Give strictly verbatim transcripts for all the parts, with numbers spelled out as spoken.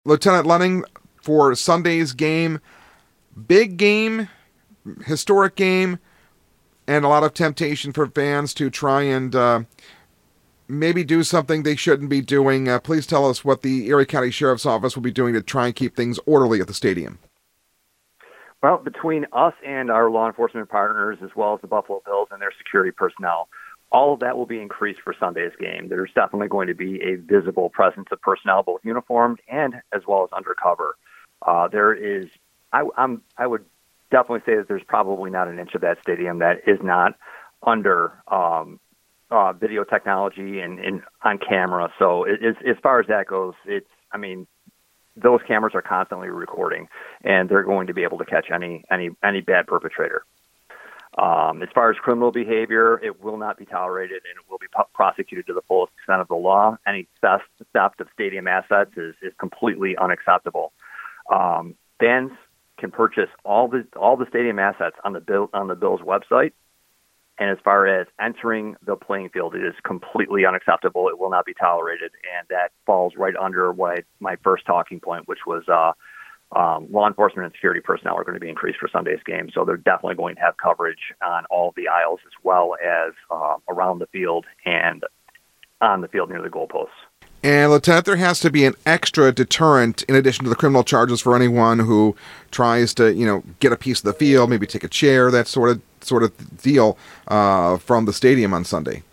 Lieutenant Lenning, for Sunday's game, big game, historic game, and a lot of temptation for fans to try and uh, maybe do something they shouldn't be doing. Uh, please tell us what the Erie County Sheriff's Office will be doing to try and keep things orderly at the stadium. Well, between us and our law enforcement partners, as well as the Buffalo Bills and their security personnel, all of that will be increased for Sunday's game. There's definitely going to be a visible presence of personnel, both uniformed and as well as undercover. Uh, there is, I, I'm, I would definitely say that there's probably not an inch of that stadium that is not under um, uh, video technology and, and on camera. So it, as, as far as that goes, it's, I mean, those cameras are constantly recording, and they're going to be able to catch any any any bad perpetrator. Um, as far as criminal behavior, it will not be tolerated, and it will be p- prosecuted to the fullest extent of the law. Any theft, theft of stadium assets is, is completely unacceptable. Um, fans can purchase all the all the stadium assets on the bill on the Bills website. And as far as entering the playing field, it is completely unacceptable. It will not be tolerated. And that falls right under what my first talking point, which was uh, um, law enforcement and security personnel are going to be increased for Sunday's game. So they're definitely going to have coverage on all the aisles as well as uh, around the field and on the field near the goalposts. And, Lieutenant, there has to be an extra deterrent in addition to the criminal charges for anyone who tries to, you know, get a piece of the field, maybe take a chair, that sort of sort of deal uh, from the stadium on Sunday.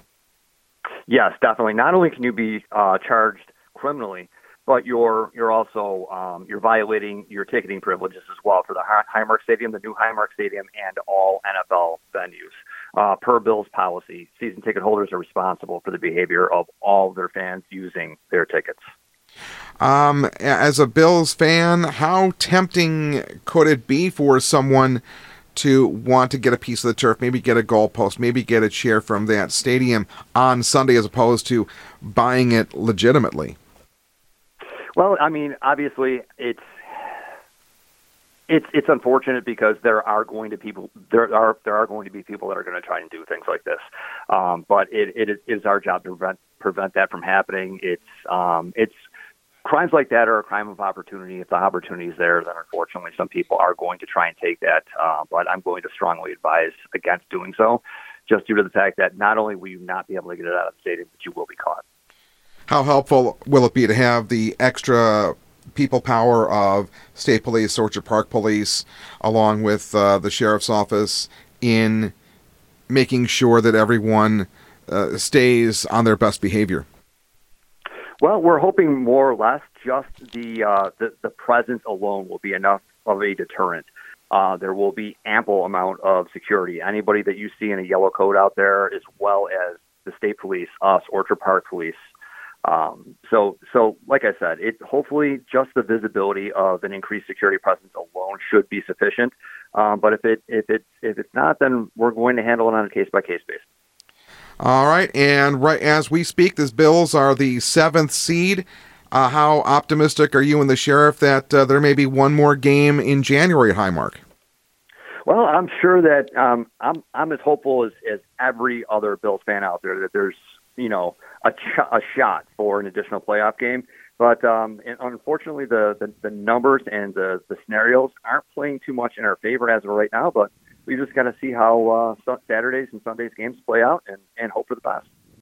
Yes, definitely. Not only can you be uh, charged criminally, but you're you're also um, you're violating your ticketing privileges as well for the Highmark Stadium, the new Highmark Stadium, and all N F L venues. Uh, per Bills policy, season ticket holders are responsible for the behavior of all their fans using their tickets. Um, as a Bills fan, how tempting could it be for someone to want to get a piece of the turf, maybe get a goalpost, maybe get a chair from that stadium on Sunday as opposed to buying it legitimately? Well, I mean, obviously, it's it's it's unfortunate because there are going to people there are there are going to be people that are going to try and do things like this, um, but it, it is our job to prevent prevent that from happening. It's um, it's crimes like that are a crime of opportunity. If the opportunity is there, then unfortunately some people are going to try and take that. Uh, but I'm going to strongly advise against doing so, just due to the fact that not only will you not be able to get it out of the stadium, but you will be caught. How helpful will it be to have the extra people power of State Police, Orchard Park Police, along with uh, the Sheriff's Office in making sure that everyone uh, stays on their best behavior? Well, we're hoping more or less just the uh, the, the presence alone will be enough of a deterrent. Uh, there will be ample amount of security. Anybody that you see in a yellow coat out there, as well as the state police, us, Orchard Park Police. Um, so, so like I said, it hopefully just the visibility of an increased security presence alone should be sufficient. Um, but if it if it if it's not, then we're going to handle it on a case by case basis. All right, and right as we speak, the Bills are the seventh seed. Uh, how optimistic are you and the sheriff that uh, there may be one more game in January at Highmark? Well, I'm sure that um, I'm I'm as hopeful as, as every other Bills fan out there that there's you know a, ch- a shot for an additional playoff game. But um, and unfortunately, the, the, the numbers and the, the scenarios aren't playing too much in our favor as of right now. But we just got to see how uh, Saturdays and Sundays games play out and, and hope for the best.